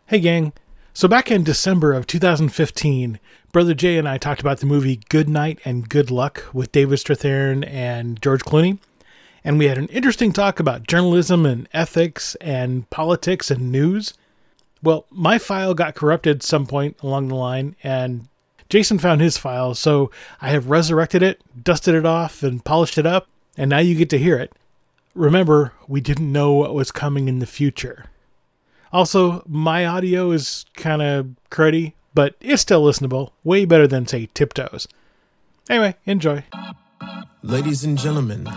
Hey gang, so back in December of 2015, Brother Jay and I talked about the movie Good Night and Good Luck with David Strathairn and George Clooney, and we had an interesting talk about journalism and ethics and politics and news. Well, my file got corrupted some point along the line, and Jason found his file, so I have resurrected it, dusted it off, and polished it up, and now you get to hear it. Remember, we didn't know what was coming in the future. Also, my audio is kind of cruddy, but it's still listenable. Way better than, say, Tiptoes. Anyway, enjoy. Ladies and gentlemen,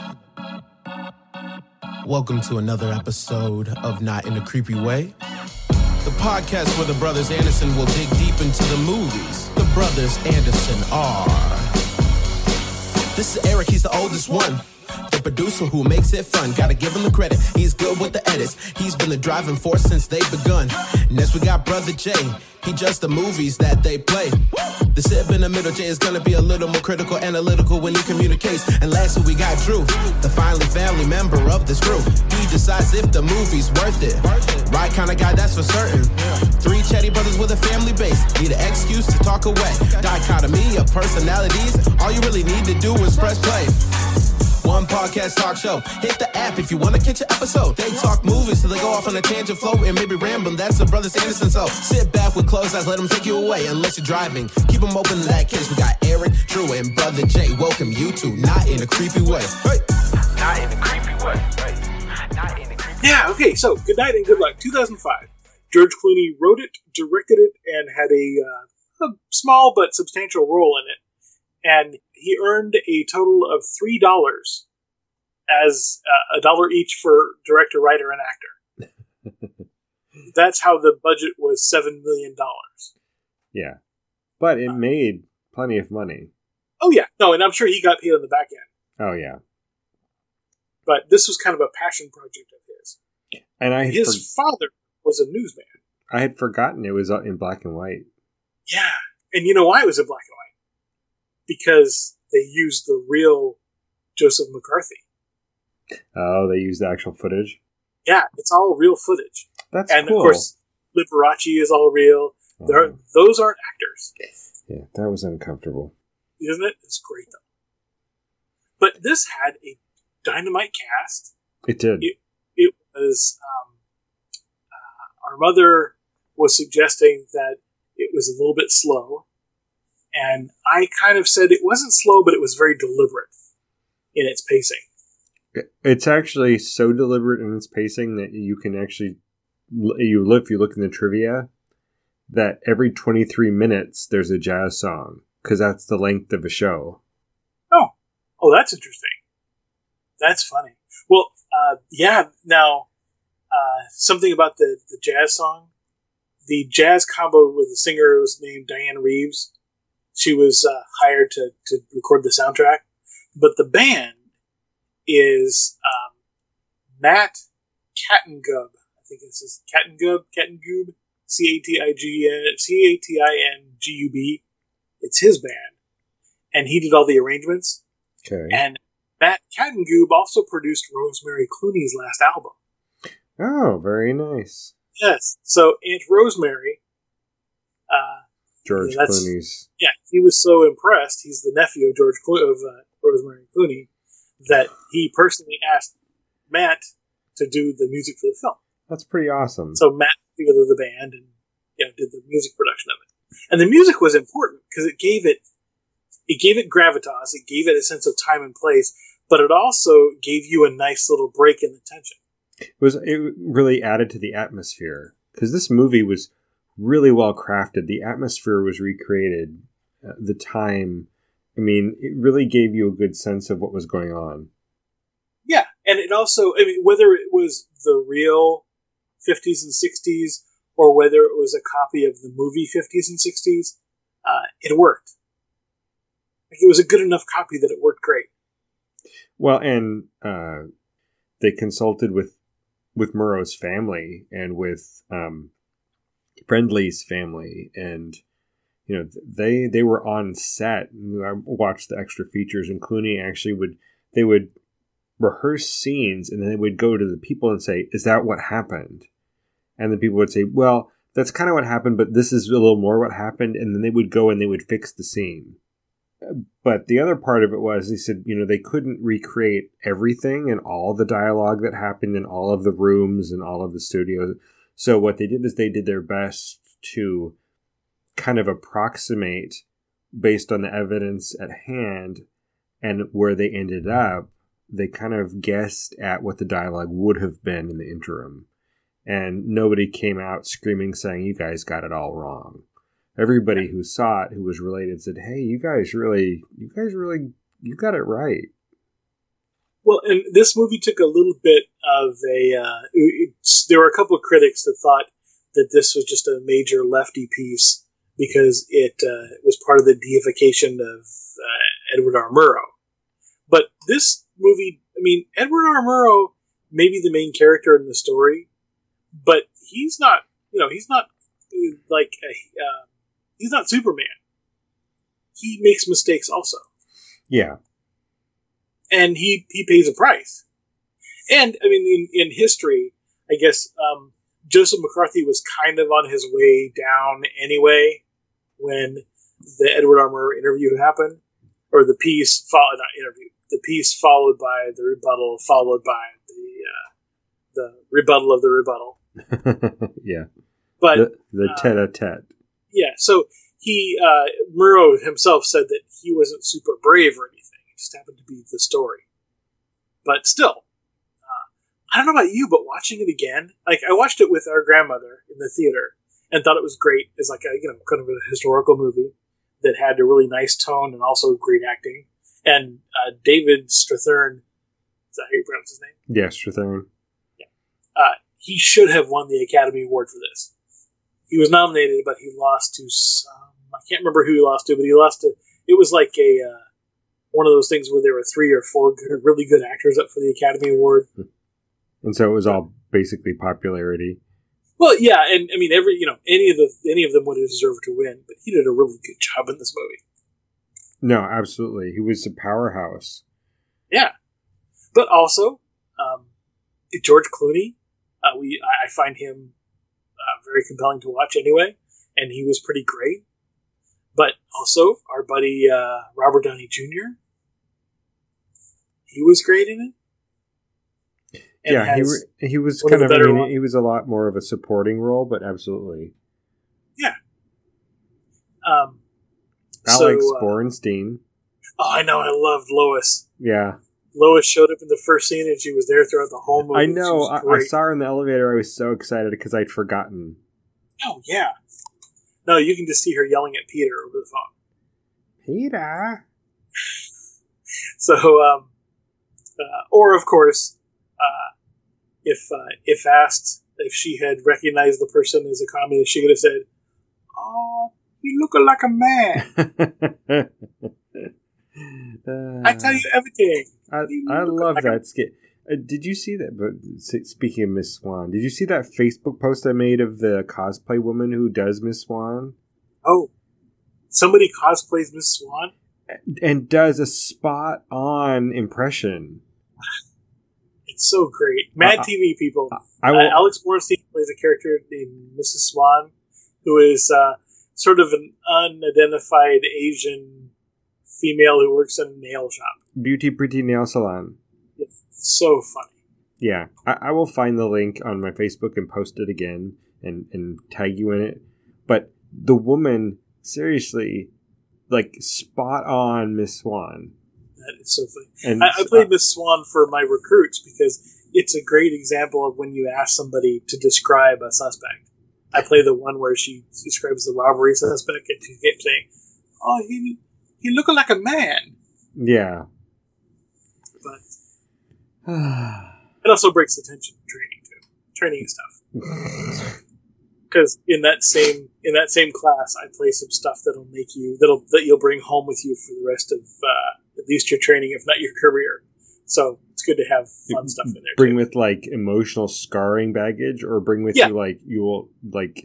welcome to another episode of Not in a Creepy Way, the podcast where the brothers Anderson will dig deep into the movies the brothers Anderson are. This is Eric, he's the oldest one. The producer who makes it fun, gotta give him the credit. He's good with the edits. He's been the driving force since they've begun. Next we got Brother Jay. He just the movies that they play. The sib in the middle, Jay is gonna be a little more critical, analytical when he communicates. And lastly we got Drew, the finally family member of this crew. He decides if the movie's worth it. Right kind of guy, that's for certain. Three chatty brothers with a family base. Need an excuse to talk away. Dichotomy of personalities. All you really need to do is press play. One podcast talk show. Hit the app if you want to catch an episode. They talk movies till they go off on a tangent flow and maybe rambling. That's the Brothers Anderson. So sit back with closed eyes, let them take you away. Unless you're driving, keep them open in that case. We got Eric, Drew, and Brother Jay. Welcome you to Not in a Creepy Way. Hey. Not in a creepy way. Right. Not in a creepy way. Yeah, okay, so Good Night and Good Luck, 2005. George Clooney wrote it, directed it, and had a small but substantial role in it. And he earned a total of $3 as $1 each for director, writer, and actor. That's how the budget was $7 million. Yeah. But it made plenty of money. Oh, yeah. No, and I'm sure he got paid on the back end. Oh, yeah. But this was kind of a passion project of his. And his father was a newsman. I had forgotten it was in black and white. Yeah. And you know why it was in black and white? Because they used the real Joseph McCarthy. Oh, they used the actual footage? Yeah, it's all real footage. That's and cool. Of course, Liberace is all real. Those aren't actors. Yeah, that was uncomfortable. Isn't it? It's great, though. But this had a dynamite cast. It did. It was... our mother was suggesting that it was a little bit slow. And I kind of said it wasn't slow, but it was very deliberate in its pacing. It's actually so deliberate in its pacing that you can actually, if you look in the trivia, that every 23 minutes there's a jazz song, because that's the length of a show. Oh, that's interesting. That's funny. Well, yeah, now, something about the jazz song. The jazz combo with the singer was named Diane Reeves. She was hired to record the soundtrack. But the band is Matt Catingub. I think this is Catingub, Catingub. It's his band. And he did all the arrangements. Okay. And Matt Catingub also produced Rosemary Clooney's last album. Oh, very nice. Yes. So Aunt Rosemary... George Clooney's. Yeah, he was so impressed. He's the nephew of Rosemary Clooney, that he personally asked Matt to do the music for the film. That's pretty awesome. So Matt put together the band and did the music production of it. And the music was important because it gave it gravitas, it gave it a sense of time and place, but it also gave you a nice little break in the tension. It really added to the atmosphere, because this movie was really well crafted. The atmosphere was recreated. The time, I mean, it really gave you a good sense of what was going on. Yeah, and it also, whether it was the real 50s and 60s or whether it was a copy of the movie 50s and 60s, it worked. It was a good enough copy that it worked great. Well, and they consulted with Murrow's family and with Friendly's family, and they were on set. I watched the extra features, and Clooney actually would rehearse scenes, and then they would go to the people and say, "Is that what happened?" And the people would say, "Well, that's kind of what happened, but this is a little more what happened, and then they would go and they would fix the scene. But the other part of it was, they said, they couldn't recreate everything and all the dialogue that happened in all of the rooms and all of the studios. So what they did is they did their best to kind of approximate, based on the evidence at hand and where they ended up, they kind of guessed at what the dialogue would have been in the interim. And nobody came out screaming saying, you guys got it all wrong. Everybody who saw it, who was related, said, hey, you guys really, you got it right. Well, and this movie took a little bit of there were a couple of critics that thought that this was just a major lefty piece because it was part of the deification of Edward R. Murrow. But this movie, Edward R. Murrow may be the main character in the story, but he's not, he's not like he's not Superman. He makes mistakes also. Yeah. And he pays a price. And, in history, I guess Joseph McCarthy was kind of on his way down anyway when the Edward R. Murrow interview happened. Or the piece, the piece followed by the rebuttal, followed by the rebuttal of the rebuttal. Yeah. But the tete-a-tete. Yeah, so Murrow himself said that he wasn't super brave or anything. It just happened to be the story. But still, I don't know about you, but watching it again, like I watched it with our grandmother in the theater and thought it was great. It's like a kind of a historical movie that had a really nice tone and also great acting. And David Strathairn, is that how you pronounce his name? Yeah, Strathairn. Yeah. He should have won the Academy Award for this. He was nominated, but he lost to I can't remember who he lost to, but he lost to, it was like one of those things where there were 3 or 4 really good actors up for the Academy Award. And so it was all basically popularity. Well, yeah, and any of them would have deserved to win, but he did a really good job in this movie. No, absolutely. He was a powerhouse. Yeah. But also, George Clooney, I find him very compelling to watch anyway, and he was pretty great. But also, our buddy Robert Downey Jr., he was great in it. And yeah, he was kind of, he was a lot more of a supporting role, but absolutely. Yeah. Alex Bornstein. Oh, I know. I loved Lois. Yeah. Lois showed up in the first scene, and she was there throughout the whole movie. I know. I saw her in the elevator. I was so excited because I'd forgotten. Oh, yeah. No, you can just see her yelling at Peter over the phone. Peter. So, or of course, if asked if she had recognized the person as a communist, she could have said, "Oh, you look like a man." I tell you everything. I love that skit. Did you see that? But speaking of Miss Swan, did you see that Facebook post I made of the cosplay woman who does Miss Swan? Oh, somebody cosplays Miss Swan and does a spot-on impression. It's so great. Mad TV people. Alex Bornstein plays a character named Mrs. Swan, who is sort of an unidentified Asian female who works in a nail shop. Beauty Pretty Nail Salon. It's so funny. Yeah. I will find the link on my Facebook and post it again and tag you in it. But the woman, seriously, like spot on Miss Swan. That is so funny. And I played Miss Swan for my recruits because it's a great example of when you ask somebody to describe a suspect. I play the one where she describes the robbery suspect and she kept saying, "Oh, he looking like a man." Yeah. But it also breaks the tension in training too. Training stuff. Because in that same class, I play some stuff that you'll bring home with you for the rest of at least your training, if not your career. So it's good to have fun stuff in there. Bring with like emotional scarring baggage, or bring with you like you will like.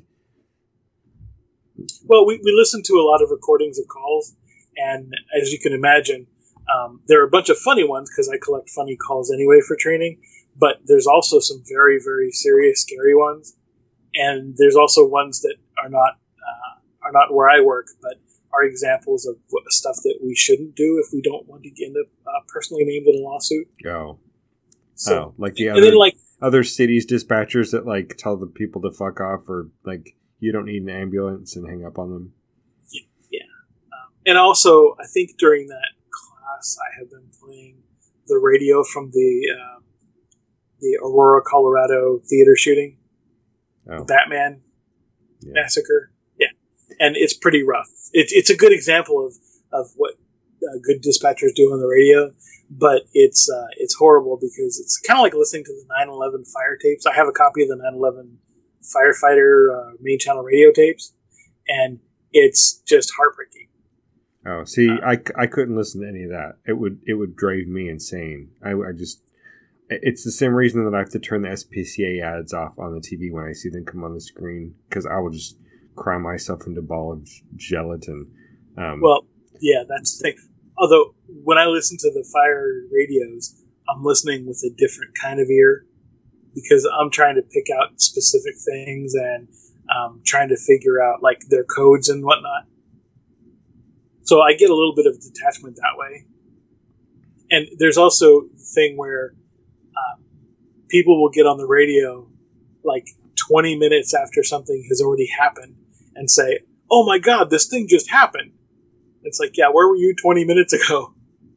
Well, we listen to a lot of recordings of calls, and as you can imagine, there are a bunch of funny ones because I collect funny calls anyway for training. But there's also some very, very serious, scary ones. and there's also ones that are not where I work, but are examples of stuff that we shouldn't do if we don't want to end up personally named in a lawsuit. Oh. So, like the and then other cities dispatchers that like tell the people to fuck off, or like you don't need an ambulance and hang up on them. Yeah. And also, I think during that class, I have been playing the radio from the Aurora, Colorado theater shooting, the Batman massacre. Yeah, and it's pretty rough. It's a good example of what good dispatchers do on the radio, but it's horrible because it's kind of like listening to the 9/11 fire tapes. I have a copy of the 9/11 firefighter main channel radio tapes, and it's just heartbreaking. Oh, see, I couldn't listen to any of that. It would drive me insane. I just, it's the same reason that I have to turn the SPCA ads off on the TV when I see them come on the screen, because I will just cry myself into a ball of gelatin. Well, yeah, that's the thing. Although when I listen to the fire radios, I'm listening with a different kind of ear because I'm trying to pick out specific things and trying to figure out like their codes and whatnot. So I get a little bit of detachment that way. And there's also the thing where people will get on the radio like 20 minutes after something has already happened and say, "Oh my God, this thing just happened." It's like, yeah, where were you 20 minutes ago?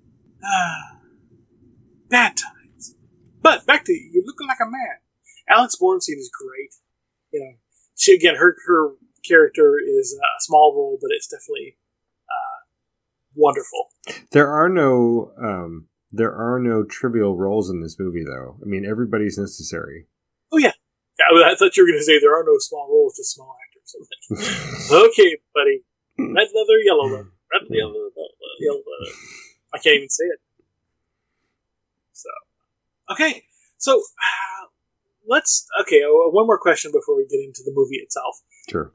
Bad times. But back to you looking like a man. Alex Bornstein is great. You know, she again, her character is a small role, but it's definitely wonderful. There are no trivial roles in this movie, though. I mean, everybody's necessary. Oh yeah. I thought you were going to say there are no small roles, just small actors. Okay, buddy. Red leather, yellow leather. Red leather, yellow leather. I can't even say it. So, okay. So, one more question before we get into the movie itself. Sure.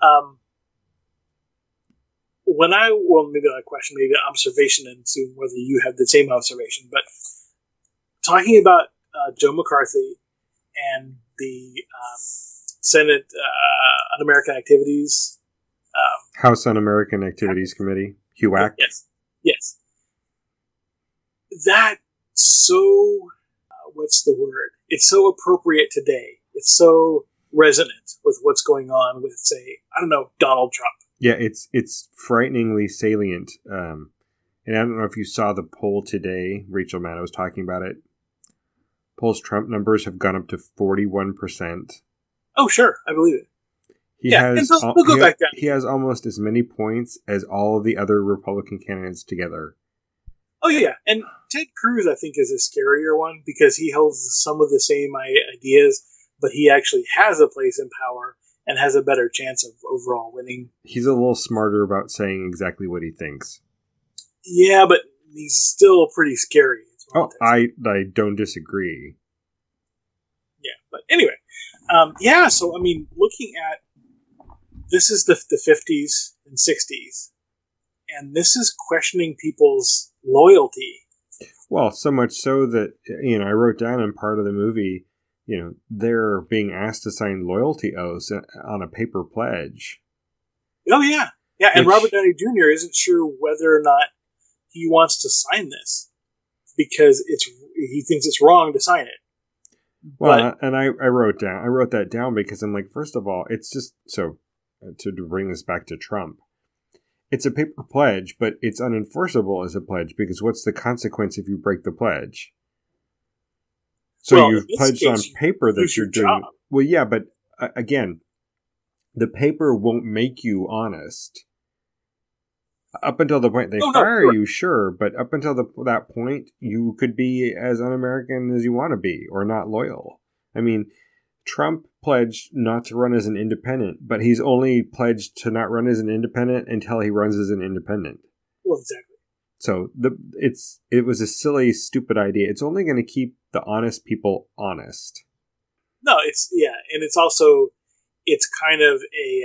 Maybe not a question, maybe an observation, and see whether you have the same observation, but talking about Joe McCarthy and the Senate Un-American Activities House Un-American Activities Committee, HUAC. Yes. That's so, what's the word? It's so appropriate today. It's so resonant with what's going on with, say, I don't know, Donald Trump. Yeah, it's frighteningly salient. And I don't know if you saw the poll today. Rachel Maddow was talking about it. Poll's Trump numbers have gone up to 41%. Oh, sure. I believe it. He has almost as many points as all of the other Republican candidates together. Oh, yeah. And Ted Cruz, I think, is a scarier one because he holds some of the same ideas, but he actually has a place in power and has a better chance of overall winning. He's a little smarter about saying exactly what he thinks. Yeah, but he's still pretty scary. Oh, I don't disagree. Yeah, but anyway. So, I mean, looking at this is the 50s and 60s, and this is questioning people's loyalty. Well, so much so that, I wrote down in part of the movie, they're being asked to sign loyalty oaths on a paper pledge. Oh, yeah. Yeah, and Robert Downey Jr. isn't sure whether or not he wants to sign this because he thinks it's wrong to sign it. Well, and I wrote that down because I'm like, first of all, it's just so to bring this back to Trump. It's a paper pledge, but it's unenforceable as a pledge because what's the consequence if you break the pledge? So you've pledged on paper that you're doing. Job. Well, yeah, but again, the paper won't make you honest. Up until the point they fire you, sure, but up until that point, you could be as un-American as you want to be, or not loyal. I mean, Trump pledged not to run as an independent, but he's only pledged to not run as an independent until he runs as an independent. Well, exactly. So it was a silly, stupid idea. It's only going to keep the honest people honest. No, and it's also kind of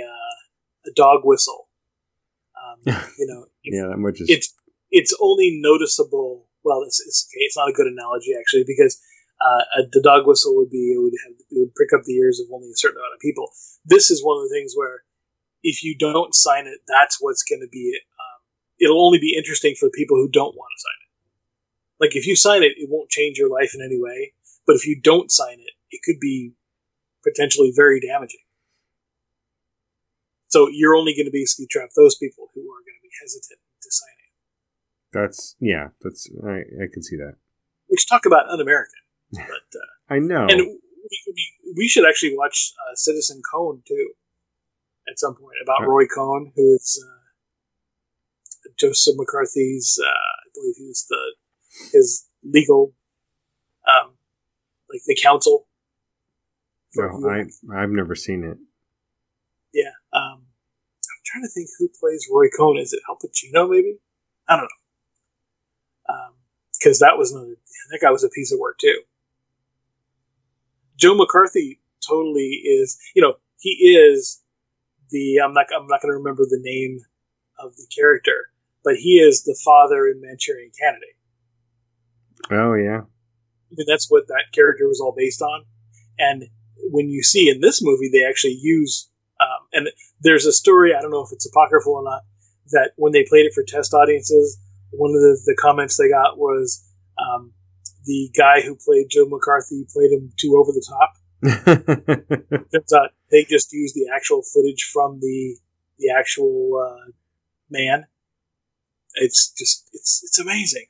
a dog whistle. Yeah, that much is. It's only noticeable. Well, it's not a good analogy actually because The dog whistle would be it would prick up the ears of only a certain amount of people. This is one of the things where if you don't sign it, that's what's going to be it. It'll only be interesting for people who don't want to sign it. Like if you sign it, it won't change your life in any way. But if you don't sign it, it could be potentially very damaging. So you're only going to basically trap those people who are going to be hesitant to sign it. I can see that. Which talk about un-American. But I know. And we should actually watch Citizen Cone too at some point about Roy Cohn, who is Joseph McCarthy's. I believe he was his legal, like the counsel. No, I've never seen it. Yeah, I'm trying to think who plays Roy Cohn. Is it Al Pacino? Maybe, I don't know. Because that guy was a piece of work too. Joe McCarthy totally is. He is the. I'm not going to remember the name of the character, but he is the father in Manchurian Candidate. Oh yeah. I mean, that's what that character was all based on. And when you see in this movie, they actually use. And there's a story. I don't know if it's apocryphal or not. That when they played it for test audiences, one of the comments they got was. The guy who played Joe McCarthy played him too over the top. Turns out they just used the actual footage from the actual man. It's amazing.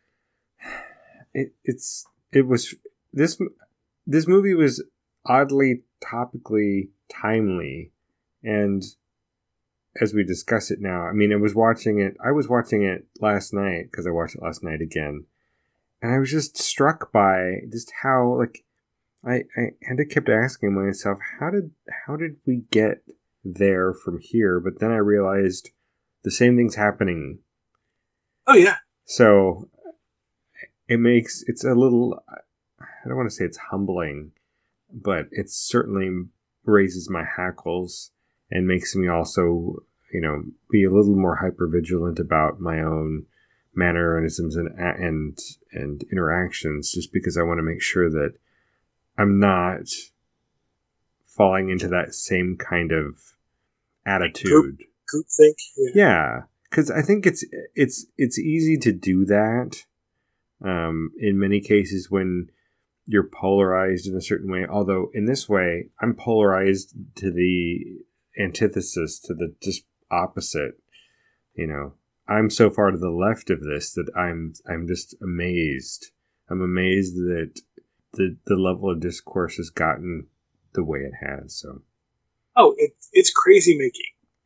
This movie was oddly topically timely, and as we discuss it now, I mean, I was watching it last night because I watched it last night again. And I was just struck by just how, like, I kept asking myself, how did we get there from here? But then I realized the same thing's happening. Oh yeah. So it's a little, I don't want to say it's humbling, but it certainly raises my hackles and makes me also, be a little more hypervigilant about my own mannerisms and interactions, just because I want to make sure that I'm not falling into that same kind of attitude. Group think. Yeah, because I think it's easy to do that in many cases when you're polarized in a certain way. Although in this way, I'm polarized to the antithesis, to the just opposite. I'm so far to the left of this that I'm just amazed. I'm amazed that the level of discourse has gotten the way it has. So, it's crazy making.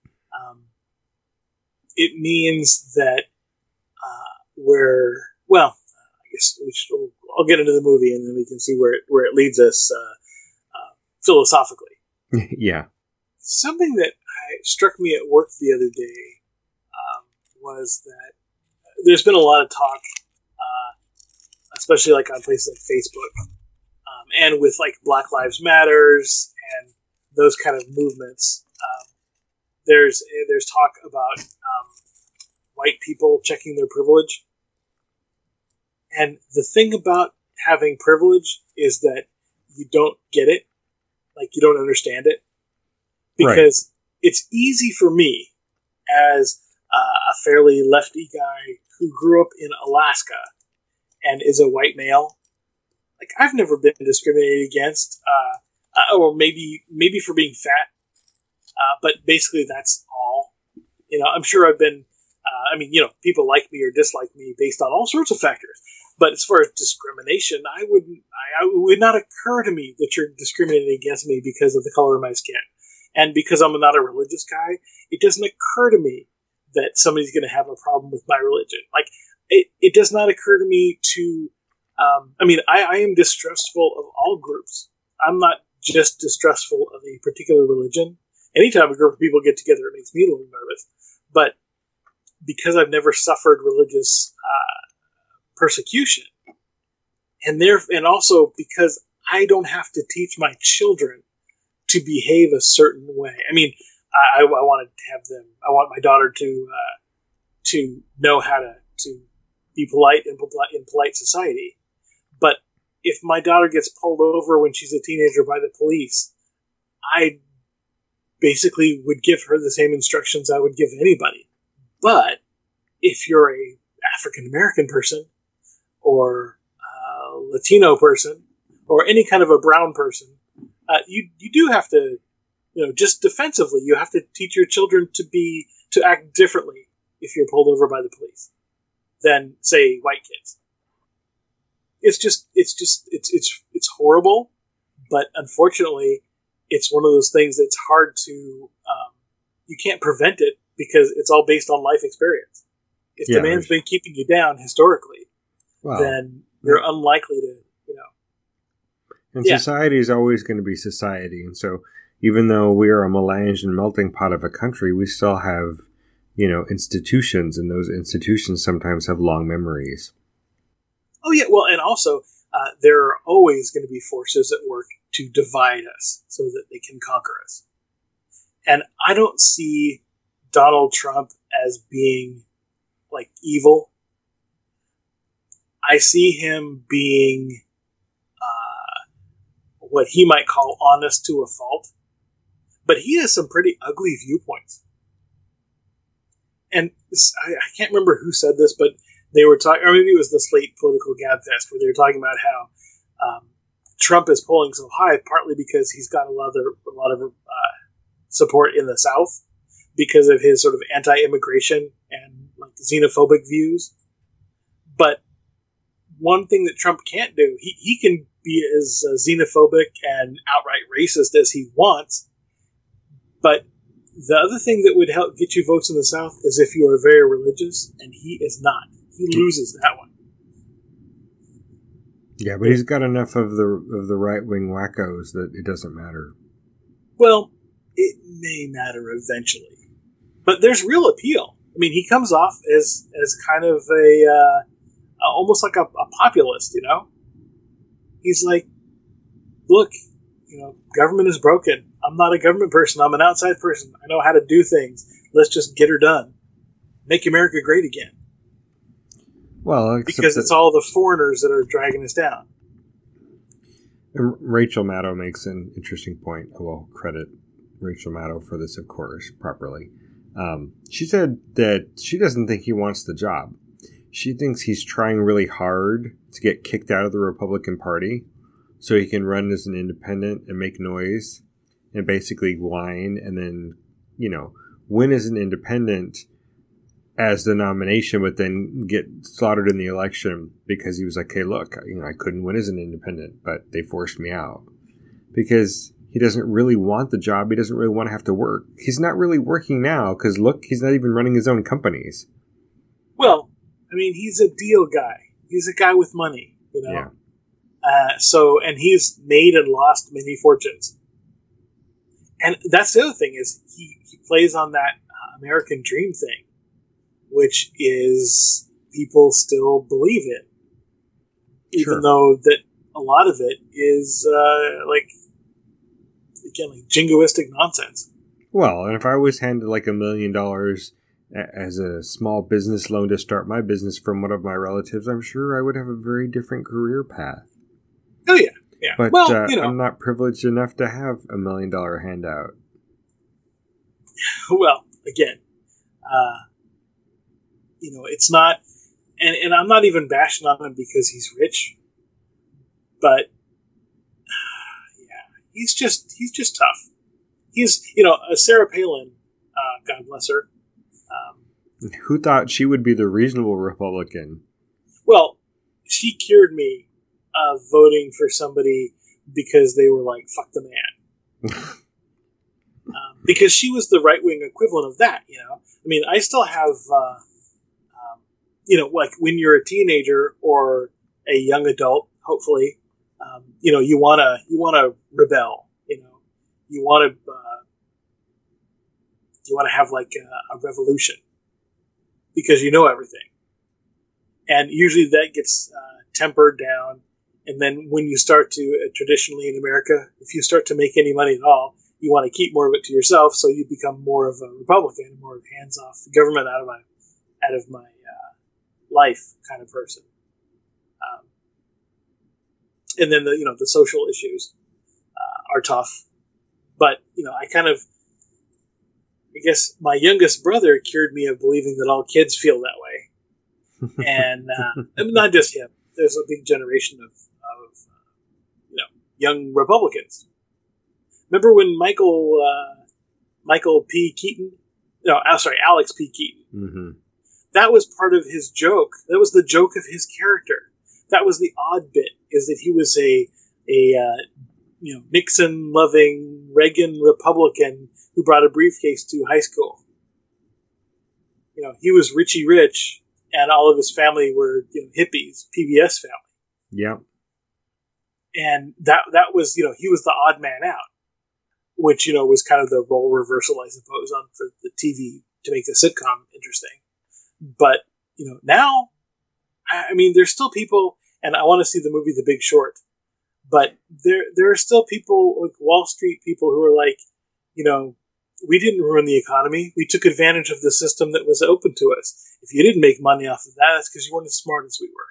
It means that I guess I'll get into the movie and then we can see where it leads us philosophically. Yeah. Something that struck me at work the other day was that there's been a lot of talk, especially like on places like Facebook, and with like Black Lives Matters and those kind of movements. There's talk about white people checking their privilege, and the thing about having privilege is that you don't get it, like you don't understand it, because it's easy for me as a fairly lefty guy who grew up in Alaska and is a white male. Like, I've never been discriminated against, or maybe for being fat, but basically that's all. I'm sure I've been, people like me or dislike me based on all sorts of factors. But as far as discrimination, it would not occur to me that you're discriminating against me because of the color of my skin. And because I'm not a religious guy, it doesn't occur to me that somebody's going to have a problem with my religion. Like, it does not occur to me to, I am distrustful of all groups. I'm not just distrustful of a particular religion. Anytime a group of people get together, it makes me a little nervous. But because I've never suffered religious persecution, and also because I don't have to teach my children to behave a certain way. I mean, I wanted to have them. I want my daughter to know how to be polite in polite society. But if my daughter gets pulled over when she's a teenager by the police, I basically would give her the same instructions I would give anybody. But if you're a African American person or a Latino person or any kind of a brown person, you do have to, just defensively, you have to teach your children to act differently if you're pulled over by the police than, say, white kids. It's horrible, but unfortunately, it's one of those things that's hard to, you can't prevent it because it's all based on life experience. If the man's been keeping you down historically, then you're unlikely to, And society is always going to be society. And so even though we are a melange and melting pot of a country, we still have, institutions, and those institutions sometimes have long memories. Oh, yeah. Well, and also, there are always going to be forces at work to divide us so that they can conquer us. And I don't see Donald Trump as being, like, evil. I see him being what he might call honest to a fault. But he has some pretty ugly viewpoints. And I can't remember who said this, but they were talking, or maybe it was the Slate Political Gabfest, where they were talking about how Trump is polling so high, partly because he's got a lot of support in the South because of his sort of anti-immigration and like xenophobic views. But one thing that Trump can't do, he can be as xenophobic and outright racist as he wants, but the other thing that would help get you votes in the South is if you are very religious, and he is not. He loses that one. Yeah, but he's got enough of the right-wing wackos that it doesn't matter. Well, it may matter eventually. But there's real appeal. I mean, he comes off as kind of almost like a populist, He's like, look, government is broken. I'm not a government person. I'm an outside person. I know how to do things. Let's just get her done. Make America great again. Well, because it's all the foreigners that are dragging us down. Rachel Maddow makes an interesting point. I will credit Rachel Maddow for this, of course, properly. She said that she doesn't think he wants the job. She thinks he's trying really hard to get kicked out of the Republican Party so he can run as an independent and make noise and basically whine and then, win as an independent as the nomination, but then get slaughtered in the election because he was like, hey, look, I couldn't win as an independent, but they forced me out. Because he doesn't really want the job. He doesn't really want to have to work. He's not really working now because, look, he's not even running his own companies. Well, I mean, he's a deal guy. He's a guy with money, Yeah. And he's made and lost many fortunes. And that's the other thing is he plays on that American dream thing, which is people still believe it, even though that a lot of it is like jingoistic nonsense. Well, and if I was handed like $1 million as a small business loan to start my business from one of my relatives, I'm sure I would have a very different career path. Oh yeah, yeah. But well, I'm not privileged enough to have $1 million handout. Well, again, it's not, and I'm not even bashing on him because he's rich, but yeah, he's just tough. He's, Sarah Palin, God bless her. Who thought she would be the reasonable Republican? Well, she cured me of voting for somebody because they were like, fuck the man. Because she was the right-wing equivalent of that, I mean, I still have, like when you're a teenager or a young adult, hopefully, you want to rebel, you want to have like a revolution because you know everything. And usually that gets tempered down. And then when you start to, traditionally in America, if you start to make any money at all, you want to keep more of it to yourself, so you become more of a Republican, more of hands-off government out of my life kind of person. And then the social issues are tough. But I guess my youngest brother cured me of believing that all kids feel that way, and not just him. There's a big generation of young Republicans. Remember when Michael P. Keaton? No, I'm sorry, Alex P. Keaton. Mm-hmm. That was part of his joke. That was the joke of his character. That was the odd bit, is that he was a Nixon-loving Reagan Republican who brought a briefcase to high school. He was Richie Rich, and all of his family were hippies, PBS family. Yeah. And that was, he was the odd man out, which, was kind of the role reversal, I suppose, for the TV to make the sitcom interesting. But, now, I mean, there's still people, and I want to see the movie The Big Short, but there are still people, like Wall Street people, who are like, we didn't ruin the economy. We took advantage of the system that was open to us. If you didn't make money off of that, that's because you weren't as smart as we were.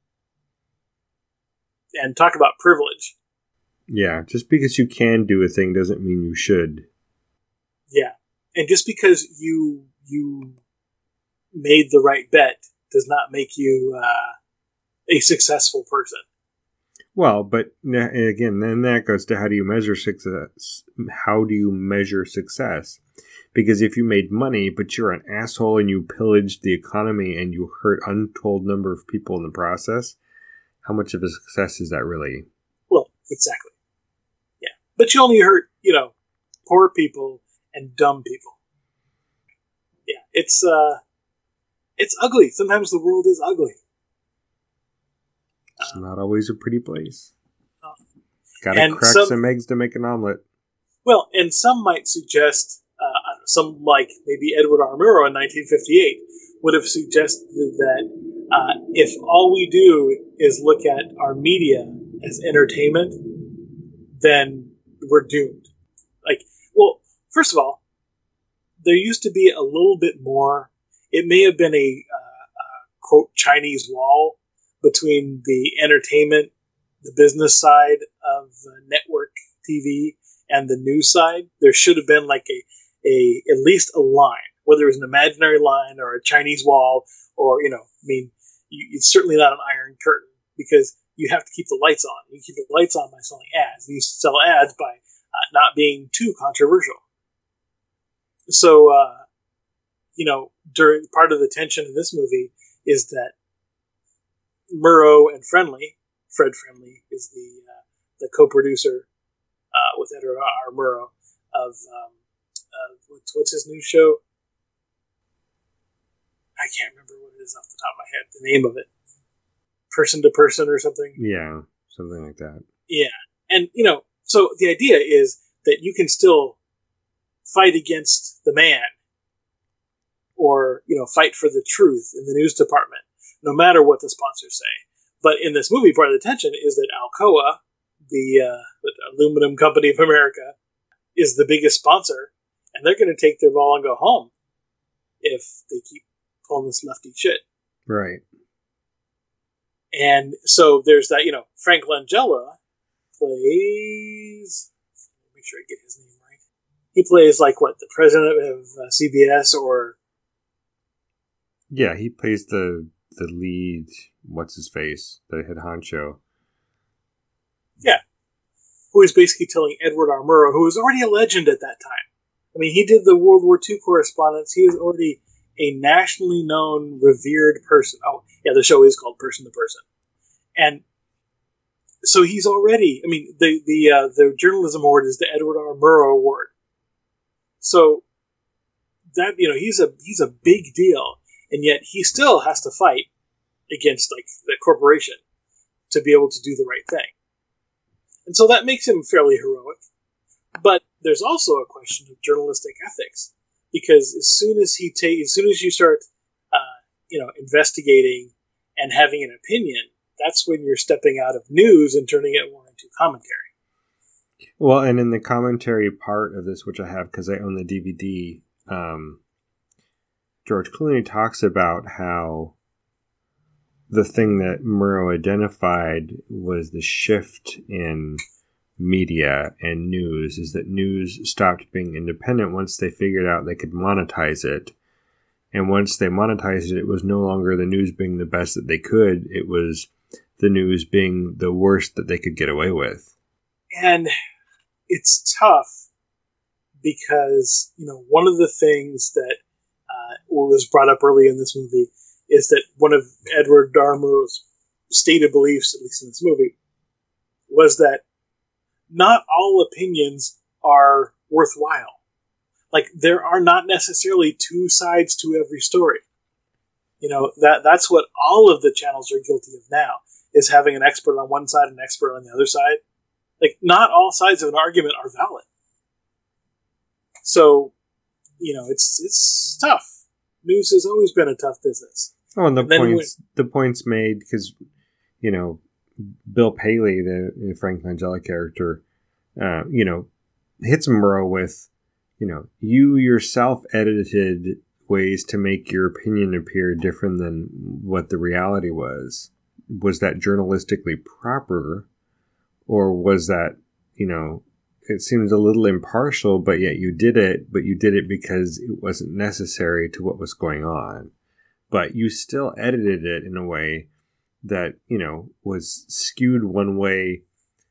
And talk about privilege. Yeah, just because you can do a thing doesn't mean you should. Yeah, and just because you made the right bet does not make you a successful person. Well, but again, then that goes to how do you measure success? How do you measure success? Because if you made money, but you're an asshole and you pillaged the economy and you hurt untold number of people in the process, how much of a success is that really? Well, exactly. Yeah, but you only hurt, poor people and dumb people. Yeah, it's ugly. Sometimes the world is ugly. It's not always a pretty place. Uh, Gotta crack some eggs to make an omelet. Well, and some might suggest, some like maybe Edward R. Murrow in 1958 would have suggested that if all we do is look at our media as entertainment, then we're doomed. First of all, there used to be a little bit more. It may have been a quote Chinese wall between the entertainment, the business side of network TV, and the news side. There should have been like at least a line, whether it was an imaginary line or a Chinese wall, or it's certainly not an iron curtain, because you have to keep the lights on. You keep the lights on by selling ads. You sell ads by not being too controversial. So, during part of the tension in this movie is that Murrow and Fred Friendly is the co-producer with Edward R. Murrow of what's his new show? I can't remember what it is off the top of my head. The name of it, Person to Person or something. Yeah, something like that. Yeah, and so the idea is that you can still fight against the man, or fight for the truth in the news department, no matter what the sponsors say. But in this movie, part of the tension is that Alcoa, the aluminum company of America, is the biggest sponsor, and they're going to take their ball and go home if they keep pulling this lefty shit. Right. And so there's that, Frank Langella plays, make sure I get his name right. He plays the president of CBS, or... Yeah, he plays the lead, what's his face, the head honcho. Yeah. Who is basically telling Edward R. Murrow, who was already a legend at that time. I mean, he did the World War II correspondence. He was already a nationally known, revered person. Oh, yeah, the show is called Person to Person. And so he's already, the journalism award is the Edward R. Murrow Award. So that, he's a big deal. And yet he still has to fight against the corporation to be able to do the right thing. And so that makes him fairly heroic. But there's also a question of journalistic ethics, because as soon as you start, investigating and having an opinion, that's when you're stepping out of news and turning it more into commentary. Well, and in the commentary part of this, which I have because I own the DVD, George Clooney talks about how the thing that Murrow identified was the shift in media and news, is that news stopped being independent once they figured out they could monetize it. And once they monetized it, it was no longer the news being the best that they could. It was the news being the worst that they could get away with. And it's tough because, one of the things that was brought up early in this movie is that one of Edward R. Murrow's stated beliefs, at least in this movie, was that not all opinions are worthwhile. Like, there are not necessarily two sides to every story. That's what all of the channels are guilty of now, is having an expert on one side and an expert on the other side. Like, not all sides of an argument are valid. So, it's tough. News has always been a tough business. Oh, and the points made, because, Bill Paley, the Frank Langella character, hits Murrow with, you yourself edited ways to make your opinion appear different than what the reality was. Was that journalistically proper? Or was that, it seems a little impartial, but yet you did it because it wasn't necessary to what was going on. But you still edited it in a way that, was skewed one way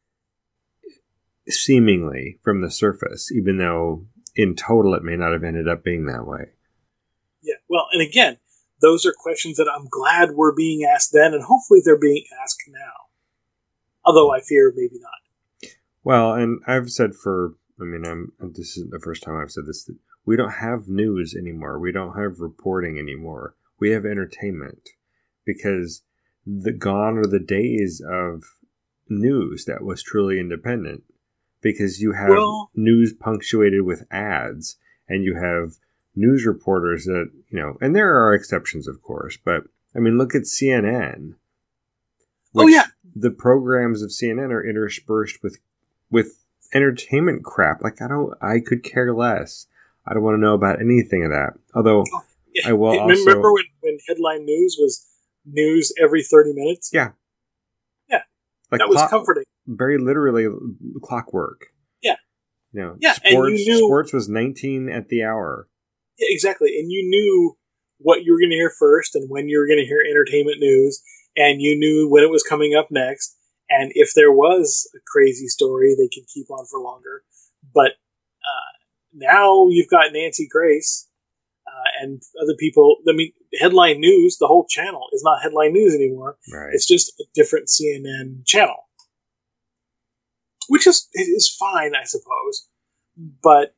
seemingly from the surface, even though in total it may not have ended up being that way. Yeah, well, and again, those are questions that I'm glad were being asked then, and hopefully they're being asked now. Although I fear maybe not. Well, and I've said this isn't the first time I've said this, that we don't have news anymore. We don't have reporting anymore. We have entertainment, because gone are the days of news that was truly independent, because you have news punctuated with ads, and you have news reporters that, and there are exceptions, of course, but look at CNN. The programs of CNN are interspersed with entertainment crap. Like, I could care less. I don't want to know about anything of that. Although, I will remember when headline news was news every 30 minutes? Yeah. Yeah. Like that was comforting. Very literally clockwork. Yeah. Sports was 19 at the hour. Yeah, exactly. And you knew what you were going to hear first and when you were going to hear entertainment news, and you knew when it was coming up next. And if there was a crazy story, they could keep on for longer. But now you've got Nancy Grace and other people. Headline news, the whole channel is not headline news anymore. Right. It's just a different CNN channel, which is fine, I suppose. But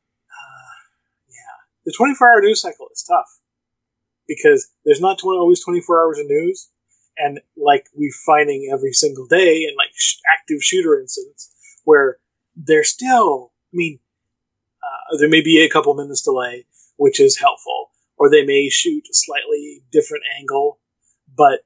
the 24-hour news cycle is tough because there's not always 24 hours of news. And like we're finding every single day in like active shooter incidents where there's still, there may be a couple minutes delay, which is helpful, or they may shoot a slightly different angle, but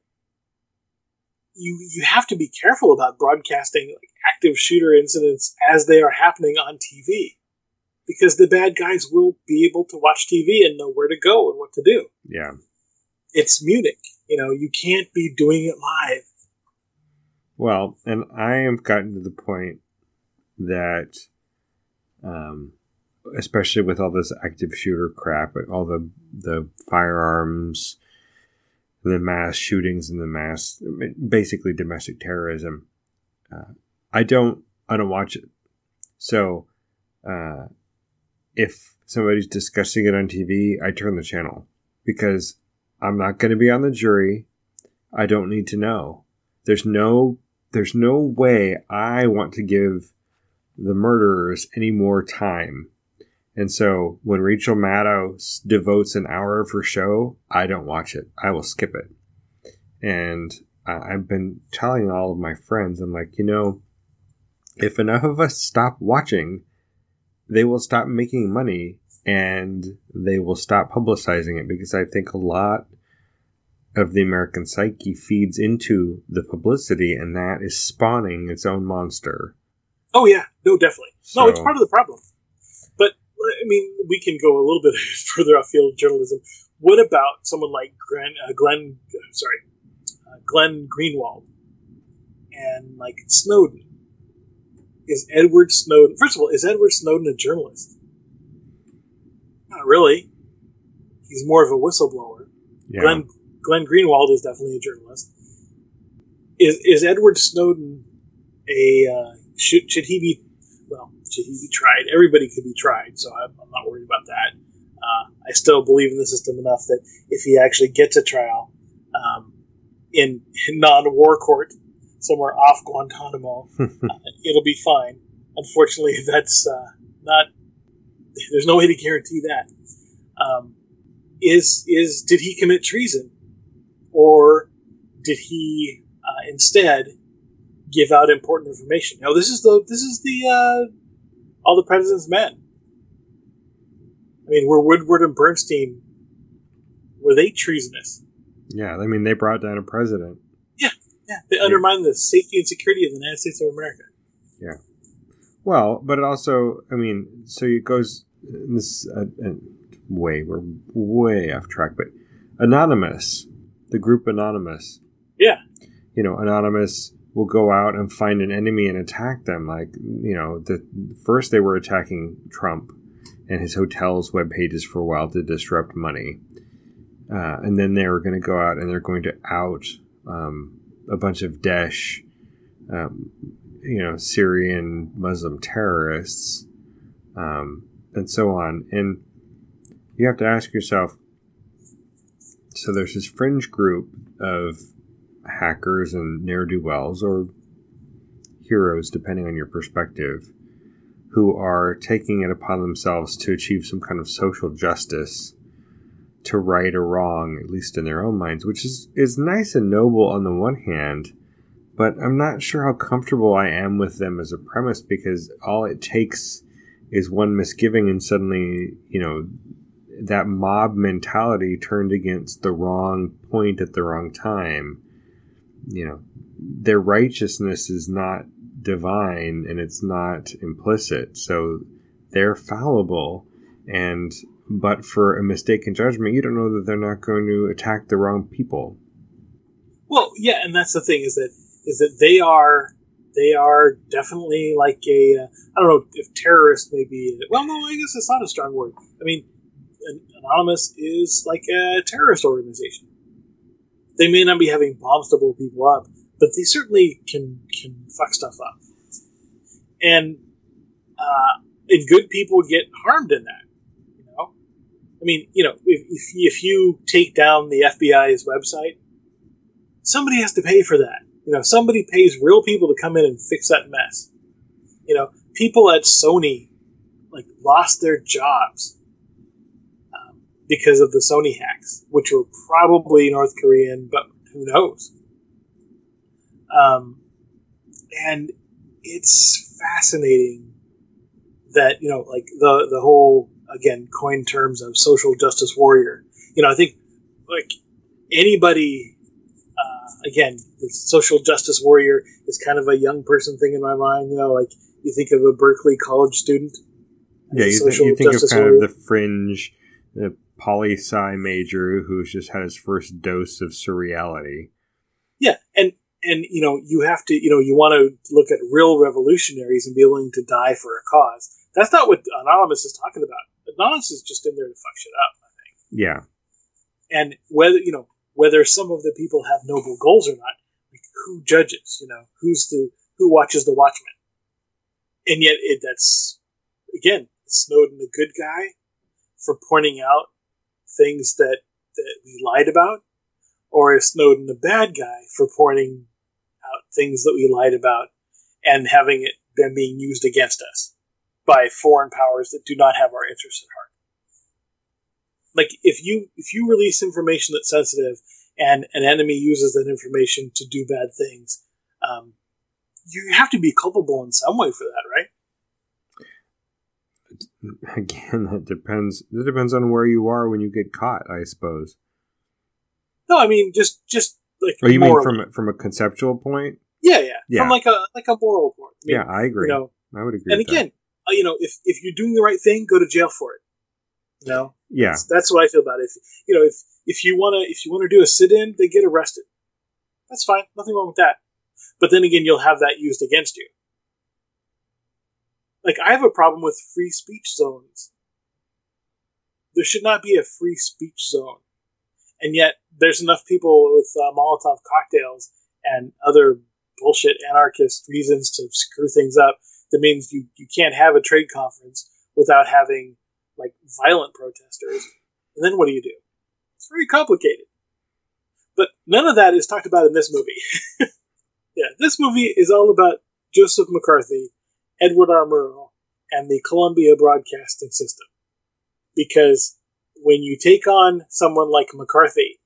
you have to be careful about broadcasting like active shooter incidents as they are happening on TV, because the bad guys will be able to watch TV and know where to go and what to do. Yeah. It's Munich. You can't be doing it live. Well, and I have gotten to the point that, especially with all this active shooter crap, all the firearms, the mass shootings and basically domestic terrorism, I don't watch it. So, if somebody's discussing it on TV, I turn the channel, because I'm not going to be on the jury. I don't need to know. There's no way I want to give the murderers any more time. And so when Rachel Maddow devotes an hour of her show, I don't watch it. I will skip it. And I've been telling all of my friends, I'm like, if enough of us stop watching, they will stop making money and they will stop publicizing it, because I think a lot of the American psyche feeds into the publicity, and that is spawning its own monster. Oh, yeah. No, definitely. No, it's part of the problem. But, we can go a little bit further afield journalism. What about someone like Glenn Greenwald and like Snowden. Is Edward Snowden? First of all, is Edward Snowden a journalist? Not really. He's more of a whistleblower. Yeah. Glenn Greenwald is definitely a journalist. Is Edward Snowden a should he be? Well, should he be tried? Everybody could be tried, so I'm not worried about that. I still believe in the system enough that if he actually gets a trial in non-war court somewhere off Guantanamo, it'll be fine. Unfortunately, that's not. There's no way to guarantee that. Did he commit treason, or did he instead give out important information? Now, this is the All the President's Men. I mean, were Woodward and Bernstein, were they treasonous? Yeah, I mean, they brought down a president. Yeah. They undermined the safety and security of the United States of America. Yeah. Well, but it also, I mean, so it goes, this we're way off track, but Anonymous, the group Anonymous. Yeah. Anonymous will go out and find an enemy and attack them. Like, first they were attacking Trump and his hotel's web pages for a while to disrupt money. And then they were going to go out and they're going to out a bunch of Daesh, Syrian Muslim terrorists, and so on. And you have to ask yourself, so there's this fringe group of hackers and ne'er-do-wells, or heroes, depending on your perspective, who are taking it upon themselves to achieve some kind of social justice, to right a wrong, at least in their own minds, which is nice and noble on the one hand, but I'm not sure how comfortable I am with them as a premise, because all it takes is one misgiving and suddenly, that mob mentality turned against the wrong point at the wrong time. Their righteousness is not divine and it's not implicit, so they're fallible, but for a mistaken judgment, you don't know that they're not going to attack the wrong people. Well, yeah, and that's the thing is that they are definitely like I don't know if terrorist may be. Well, no, I guess it's not a strong word. I mean, Anonymous is like a terrorist organization. They may not be having bombs to blow people up, but they certainly can fuck stuff up. And good people get harmed in that. I mean, if you take down the FBI's website, somebody has to pay for that. Somebody pays real people to come in and fix that mess. People at Sony lost their jobs because of the Sony hacks, which were probably North Korean, but who knows? And it's fascinating that the whole, again, coined terms of social justice warrior. I think anybody. Again, the social justice warrior is kind of a young person thing in my mind. You think of a Berkeley College student. Yeah, you think of kind warrior. Of the fringe, the poli-sci major who's just had his first dose of surreality. Yeah, and you have to, you want to look at real revolutionaries and be willing to die for a cause. That's not what Anonymous is talking about. Anonymous is just in there to fuck shit up, I think. Yeah. And whether some of the people have noble goals or not, who judges? Who watches the Watchmen? And yet, that's again, Snowden a good guy for pointing out things that we lied about, or is Snowden a bad guy for pointing out things that we lied about and having them being used against us by foreign powers that do not have our interests at heart? If you release information that's sensitive and an enemy uses that information to do bad things, you have to be culpable in some way for that, right? Again, that depends. It depends on where you are when you get caught, I suppose. No, I mean just like. Oh, you mean from a conceptual point? Yeah. From like a moral point. I mean, yeah, I agree. I would agree. And again, if you're doing the right thing, go to jail for it. Yeah, that's what I feel about it. If you want to do a sit-in, they get arrested. That's fine. Nothing wrong with that. But then again, you'll have that used against you. Like, I have a problem with free speech zones. There should not be a free speech zone. And yet, there's enough people with Molotov cocktails and other bullshit anarchist reasons to screw things up. That means you can't have a trade conference without having, like, violent protesters. And then what do? It's very complicated. But none of that is talked about in this movie. Yeah, this movie is all about Joseph McCarthy, Edward R. Murrow, and the Columbia Broadcasting System. Because when you take on someone like McCarthy,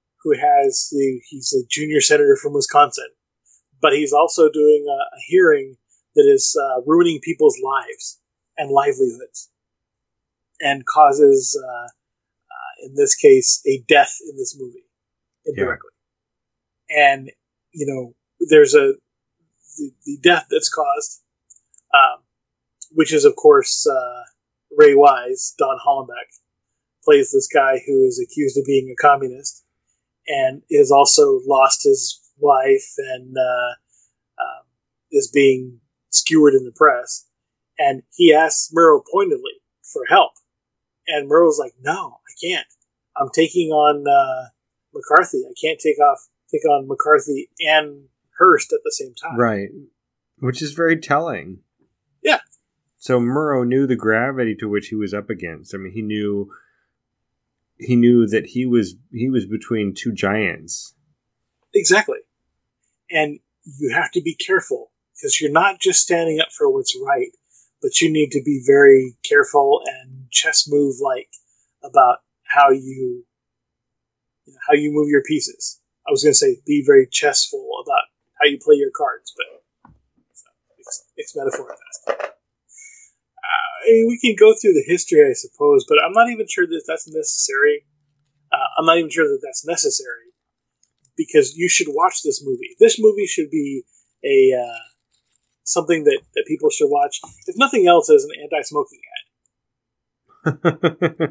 he's a junior senator from Wisconsin, but he's also doing a hearing that is ruining people's lives and livelihoods, and causes, in this case, a death in this movie indirectly. Yeah. And there's the death that's caused, which is of course Ray Wise, Don Hollenbeck, plays this guy who is accused of being a communist and has also lost his wife and is being skewered in the press. And he asks Murrow pointedly for help. And Murrow's like, no, I can't. I'm taking on McCarthy. I can't take on McCarthy and Hearst at the same time. Right. Which is very telling. Yeah. So Murrow knew the gravity to which he was up against. I mean, he knew that he was between two giants. Exactly. And you have to be careful, because you're not just standing up for what's right, but you need to be very careful and chess move like about how you move your pieces. I was going to say be very chessful about how you play your cards, but it's metaphor at best. We can go through the history, I suppose, but I'm not even sure that that's necessary. I'm not even sure that that's necessary, because you should watch this movie. This movie should be something that people should watch, if nothing else, as an anti-smoking ad.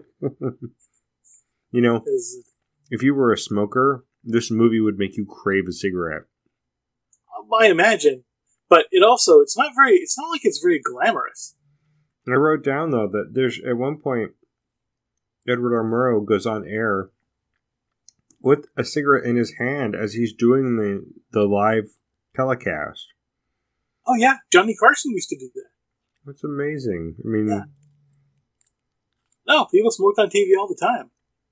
If you were a smoker, this movie would make you crave a cigarette. I imagine, but it's not like it's very glamorous. I wrote down, though, that there's, at one point, Edward R. Murrow goes on air with a cigarette in his hand as he's doing the live telecast. Oh, yeah. Johnny Carson used to do that. That's amazing. I mean... Yeah. No, people smoked on TV all the time.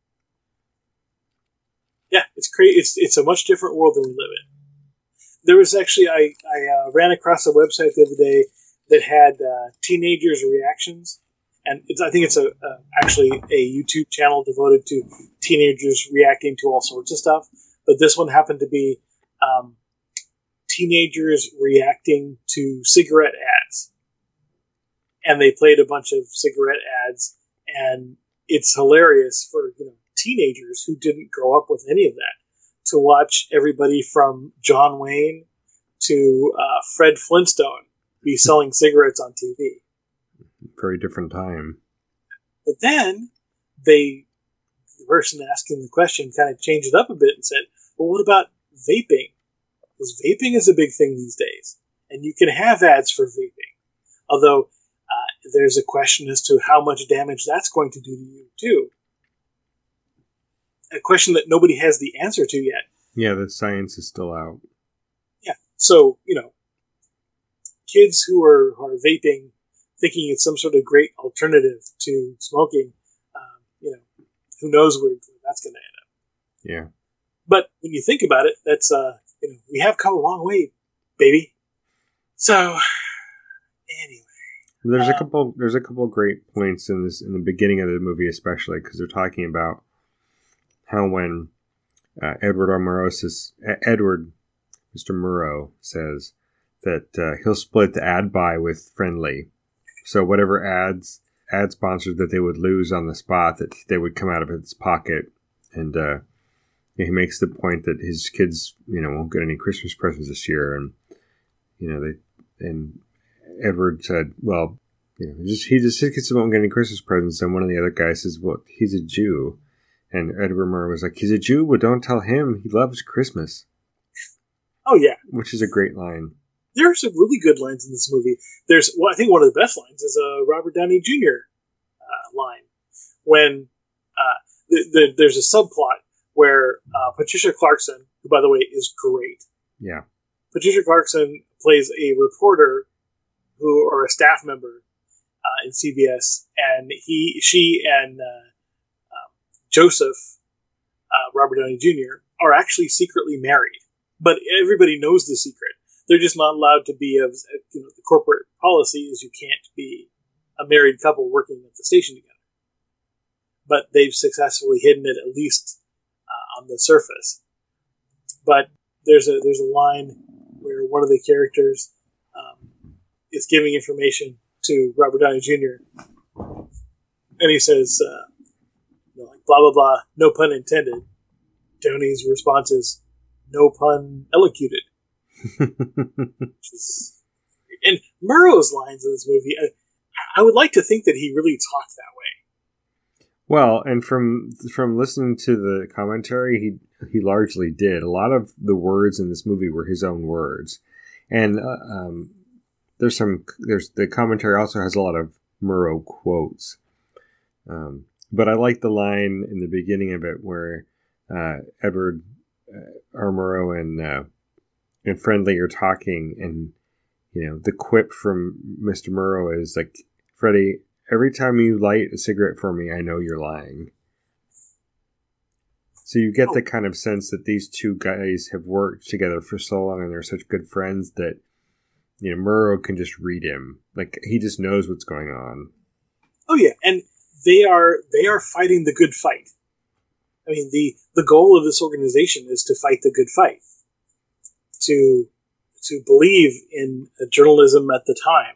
Yeah, it's crazy. It's a much different world than we live in. There was actually... I ran across a website the other day that had teenagers' reactions, and I think it's actually a YouTube channel devoted to teenagers reacting to all sorts of stuff. But this one happened to be teenagers reacting to cigarette ads, and they played a bunch of cigarette ads, and it's hilarious for teenagers who didn't grow up with any of that to watch everybody from John Wayne to Fred Flintstone be selling cigarettes on TV. Very different time. But then the person asking the question kind of changed it up a bit and said, well, what about vaping? Because vaping is a big thing these days. And you can have ads for vaping. Although there's a question as to how much damage that's going to do to you, too. A question that nobody has the answer to yet. Yeah, the science is still out. Yeah. So, kids who are vaping, thinking it's some sort of great alternative to smoking, who knows where that's going to end up. Yeah. But when you think about it, that's we have come a long way, baby. So anyway, there's a couple great points in the beginning of the movie, especially because they're talking about how when Mr. Murrow says that he'll split the ad buy with Friendly. So whatever ad sponsors that they would lose on the spot, that they would come out of his pocket. And he makes the point that his kids, won't get any Christmas presents this year. And, and Edward said, well, his kids won't get any Christmas presents. And one of the other guys says, well, he's a Jew. And Edward Murrow was like, he's a Jew? Well, don't tell him. He loves Christmas. Oh yeah, which is a great line. there are some really good lines in this movie. I think one of the best lines is a Robert Downey Jr. Line when there's a subplot where Patricia Clarkson, who by the way is great. Yeah. Patricia Clarkson plays a reporter or a staff member in CBS, and she and Joseph, Robert Downey Jr., are actually secretly married, but everybody knows the secret. They're just not allowed to be of the corporate policy is you can't be a married couple working at the station together. But they've successfully hidden it, at least on the surface. But there's a line where one of the characters is giving information to Robert Downey Jr. and he says, like, blah, blah, blah, no pun intended. Downey's response is, no pun elocuted. And Murrow's lines in this movie, I would like to think that he really talked that way. Well, and from listening to the commentary, he largely did. A lot of the words in this movie were his own words, and there's the commentary also has a lot of Murrow quotes. But I like the line in the beginning of it where Edward R. Murrow and Friendly are talking, and the quip from Mr. Murrow is like, Freddie, every time you light a cigarette for me, I know you're lying. So you get the kind of sense that these two guys have worked together for so long and they're such good friends that Murrow can just read him. Like, he just knows what's going on. Oh yeah, and they are fighting the good fight. I mean, the goal of this organization is to fight the good fight. To believe in journalism at the time.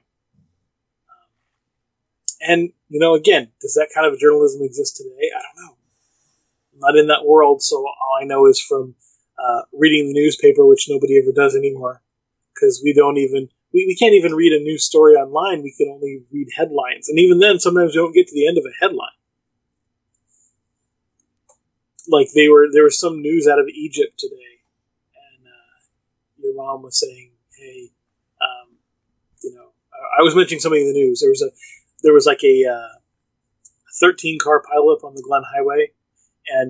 And, again, does that kind of journalism exist today? I don't know. I'm not in that world, so all I know is from reading the newspaper, which nobody ever does anymore, because we can't even read a news story online. We can only read headlines. And even then, sometimes we don't get to the end of a headline. Like, there was some news out of Egypt today, and your mom was saying, hey, I was mentioning something in the news. There was like a 13-car pileup on the Glen Highway, and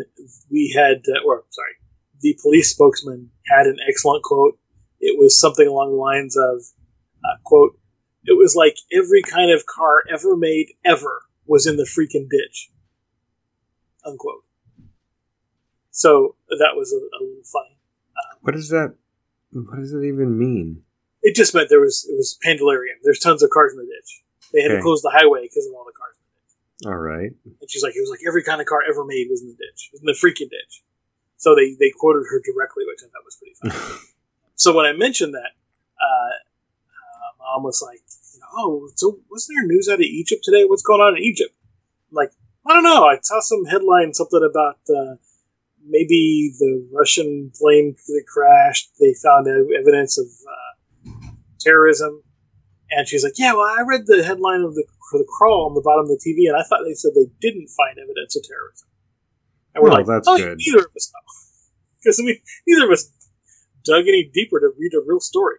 the police spokesman had an excellent quote. It was something along the lines of, quote, it was like every kind of car ever made ever was in the freaking ditch, unquote. So that was a little funny. What does that even mean? It just meant it was Pandalarium. There's tons of cars in the ditch. They had to close the highway because of all the cars in the ditch. All right. And she's like, it was like every kind of car ever made was in the ditch. It was in the freaking ditch. So they quoted her directly, which I thought was pretty funny. So when I mentioned that, Mom was like, so wasn't there news out of Egypt today? What's going on in Egypt? I'm like, I don't know. I saw some headline, something about maybe the Russian plane that crashed. They found evidence of terrorism. And she's like, yeah, well, I read the headline for the crawl on the bottom of the TV, and I thought they said they didn't find evidence of terrorism. And we're like, that's good. Neither of us know. Because neither of us dug any deeper to read a real story.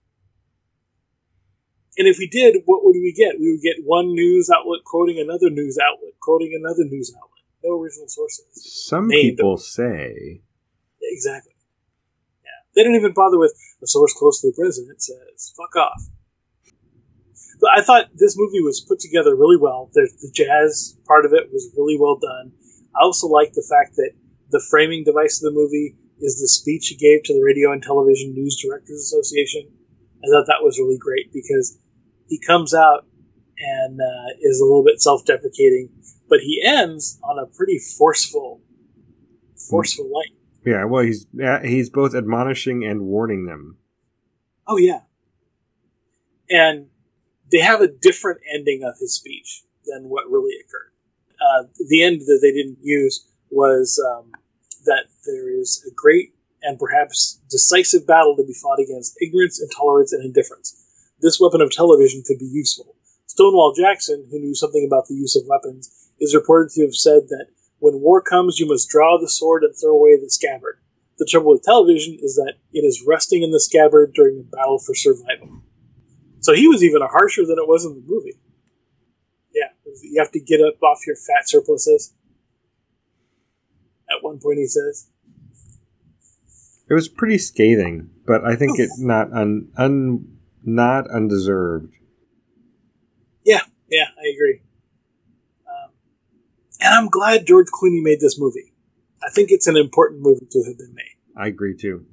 And if we did, what would we get? We would get one news outlet quoting another news outlet, quoting another news outlet. No original sources. Some people say. Exactly. Yeah. They don't even bother with a source close to the president says, fuck off. But I thought this movie was put together really well. The jazz part of it was really well done. I also like the fact that the framing device of the movie is the speech he gave to the Radio and Television News Directors Association. I thought that was really great because he comes out and is a little bit self-deprecating, but he ends on a pretty forceful line. Yeah, well, he's both admonishing and warning them. Oh, yeah. And they have a different ending of his speech than what really occurred. The end that they didn't use was that there is a great and perhaps decisive battle to be fought against ignorance, intolerance, and indifference. This weapon of television could be useful. Stonewall Jackson, who knew something about the use of weapons, is reported to have said that when war comes, you must draw the sword and throw away the scabbard. the trouble with television is that it is rusting in the scabbard during a battle for survival. So he was even harsher than it was in the movie. Yeah, you have to get up off your fat surpluses. At one point he says. It was pretty scathing, but I think it not undeserved. Yeah, I agree. And I'm glad George Clooney made this movie. I think it's an important movie to have been made. I agree too.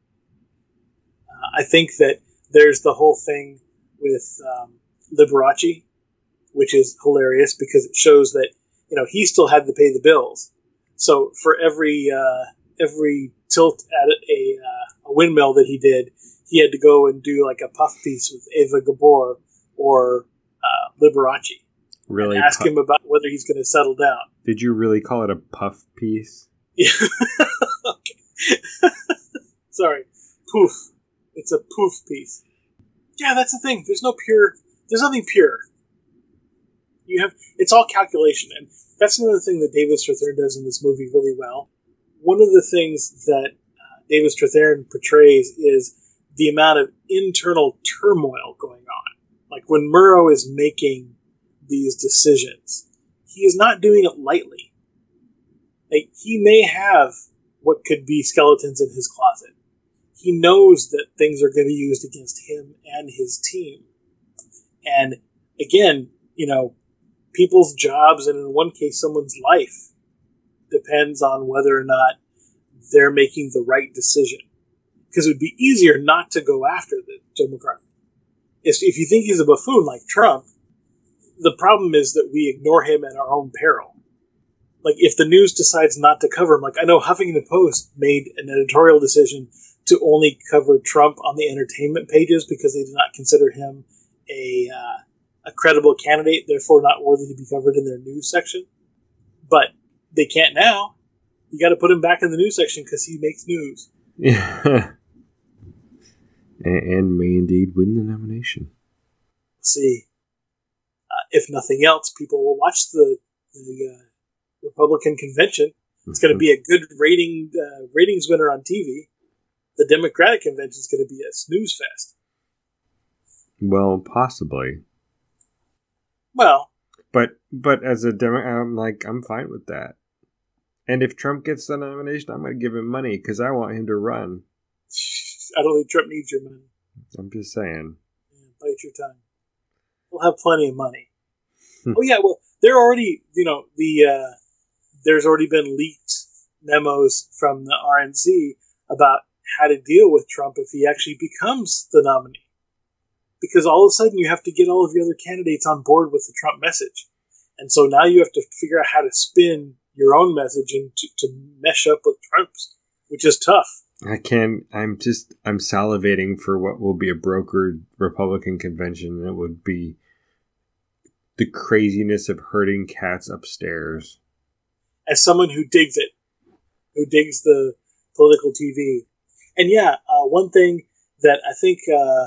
I think that there's the whole thing with Liberace, which is hilarious because it shows that he still had to pay the bills. So for every tilt at a windmill that he did, he had to go and do like a puff piece with Eva Gabor or Liberace. Really? And ask him about whether he's going to settle down. Did you really call it a puff piece? Yeah. Okay. Sorry. Poof. It's a poof piece. Yeah, that's the thing. There's nothing pure. It's all calculation, and that's another thing that David Strathairn does in this movie really well. One of the things that David Strathairn portrays is the amount of internal turmoil going on. Like when Murrow is making these decisions, he is not doing it lightly. Like, he may have what could be skeletons in his closet. He knows that things are going to be used against him and his team. And again, people's jobs, and in one case, someone's life, depends on whether or not they're making the right decision. Because it would be easier not to go after Joe McCarthy. If you think he's a buffoon like Trump, the problem is that we ignore him at our own peril. Like, if the news decides not to cover him, like I know Huffington Post made an editorial decision to only cover Trump on the entertainment pages because they did not consider him a credible candidate, therefore not worthy to be covered in their news section. But they can't now. You got to put him back in the news section because he makes news. Yeah. And may indeed win the nomination. See, if nothing else, people will watch the Republican convention. It's going to be a good ratings winner on TV. The Democratic convention is going to be a snooze fest. Well, possibly. Well, but as a Democrat, I'm fine with that. And if Trump gets the nomination, I'm going to give him money because I want him to run. I don't think Trump needs your money. I'm just saying. Yeah, bite your tongue. We'll have plenty of money. Oh yeah, well, they're already, there's already been leaked memos from the RNC about how to deal with Trump if he actually becomes the nominee. Because all of a sudden you have to get all of your other candidates on board with the Trump message. And so now you have to figure out how to spin your own message and to mesh up with Trump's, which is tough. I'm salivating for what will be a brokered Republican convention, and it would be the craziness of herding cats upstairs. As someone who digs it, who digs the political TV. And yeah, one thing that I think,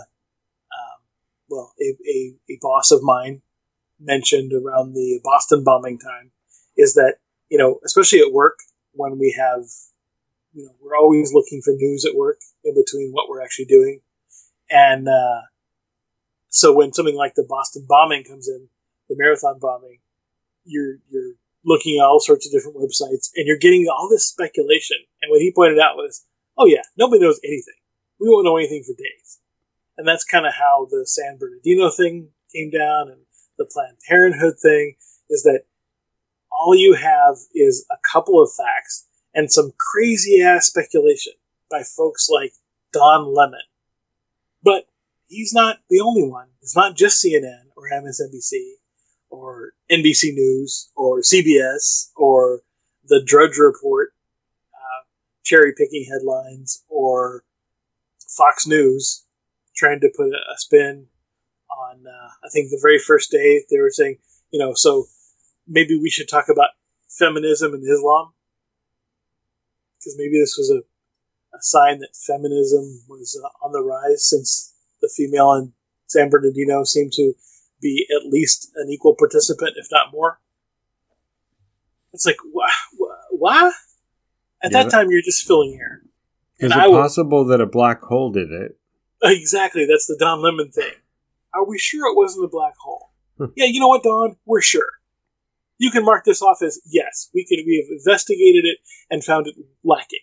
a boss of mine mentioned around the Boston bombing time is that, especially at work, when we have, we're always looking for news at work in between what we're actually doing. And so when something like the Boston bombing comes in, the marathon bombing, you're looking at all sorts of different websites and you're getting all this speculation. And what he pointed out was, oh yeah, nobody knows anything. We won't know anything for days. And that's kind of how the San Bernardino thing came down, and the Planned Parenthood thing is that all you have is a couple of facts and some crazy ass speculation by folks like Don Lemon. But he's not the only one. It's not just CNN or MSNBC or NBC News or CBS or the Drudge Report, cherry picking headlines, or Fox News trying to put a spin on, I think the very first day they were saying, so maybe we should talk about feminism and Islam. Because maybe this was a sign that feminism was on the rise, since the female in San Bernardino seemed to be at least an equal participant, if not more. It's like, what? At that time, you're just filling air. Is it possible that a black hole did it? Exactly, that's the Don Lemon thing. Are we sure it wasn't a black hole? Yeah, you know what, Don? We're sure. You can mark this off as yes. We have investigated it and found it lacking.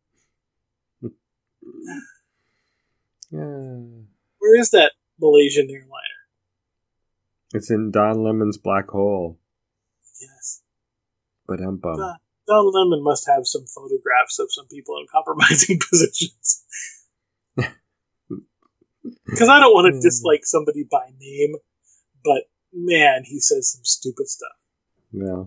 Where is that Malaysian airliner? It's in Don Lemon's black hole. Yes. But Don Lemon must have some photographs of some people in compromising positions. Because I don't want to dislike somebody by name, but man, he says some stupid stuff. Yeah.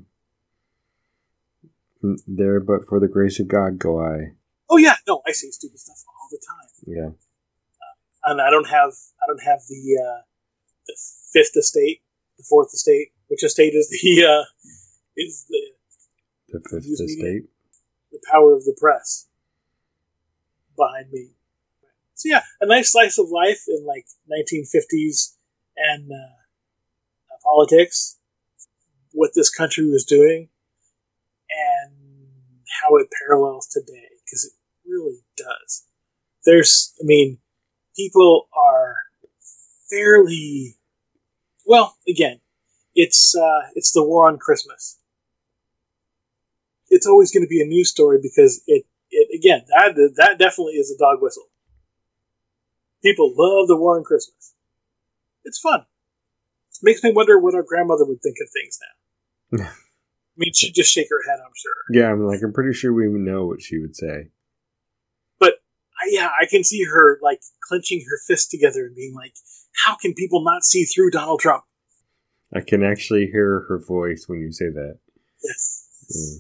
There, but for the grace of God, go I. Oh yeah, no, I say stupid stuff all the time. Yeah. And I don't have the fifth estate, the fourth estate. Which estate is the fifth estate? The power of the press behind me. So yeah, a nice slice of life in like 1950s and politics, what this country was doing, and how it parallels today, because it really does. People are fairly, well, again, it's the war on Christmas. It's always going to be a news story because it again, that definitely is a dog whistle. People love the war on Christmas. It's fun. Makes me wonder what our grandmother would think of things now. She'd just shake her head, I'm sure. Yeah, I'm pretty sure we know what she would say. But, I can see her, clenching her fists together and being like, how can people not see through Donald Trump? I can actually hear her voice when you say that. Yes.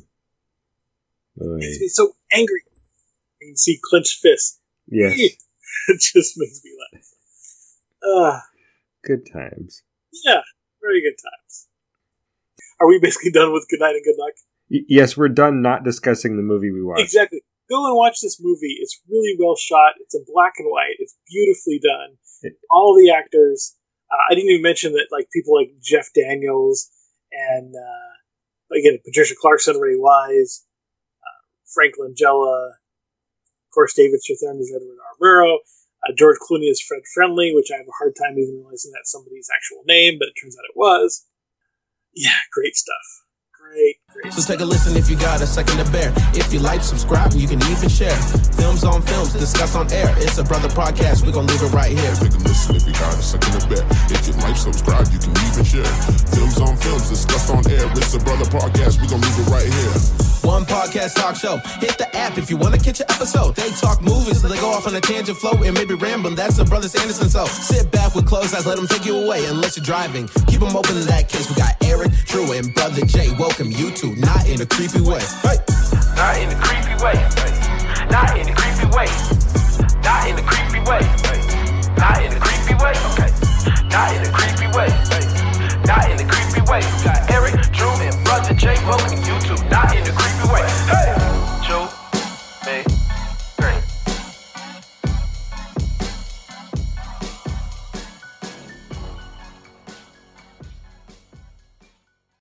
It makes me so angry. You can see clenched fists. Yes. It just makes me laugh. Good times. Yeah, very good times. Are we basically done with Good Night and Good Luck? Yes, we're done not discussing the movie we watched. Exactly. Go and watch this movie. It's really well shot. It's in black and white. It's beautifully done. All the actors. I didn't even mention that people like Jeff Daniels and, again, Patricia Clarkson, Ray Wise, Frank Langella, of course, David Strathairn is Edward R. Murrow. George Clooney is Fred Friendly, which I have a hard time even realizing that's somebody's actual name, but it turns out it was. Yeah, great stuff. Great So take a listen if you got a second to bear. If you like, subscribe, you can even share. Films on films, discussed on air. It's a brother podcast, we're gonna leave it right here. Take a listen if you got a second to bear. If you like, subscribe, you can even share. Films on films, discussed on air. It's a brother podcast, we're gonna leave it right here. One podcast talk show. Hit the app if you want to catch an episode. They talk movies, so they go off on a tangent flow and maybe rambling. That's the Brothers Anderson. So sit back with closed eyes, let them take you away. Unless you're driving, keep them open in that case. We got Eric, Drew, and Brother Jay. Welcome you to Not in a Creepy Way. Hey. Not in a creepy way. Not in a creepy way. Not in a creepy way. Not in a creepy way. Okay. Not in a creepy way. Not in a creepy way. We got Eric, Drew, and Brother Jay. Welcome you to Not in a Creepy Way. Hey!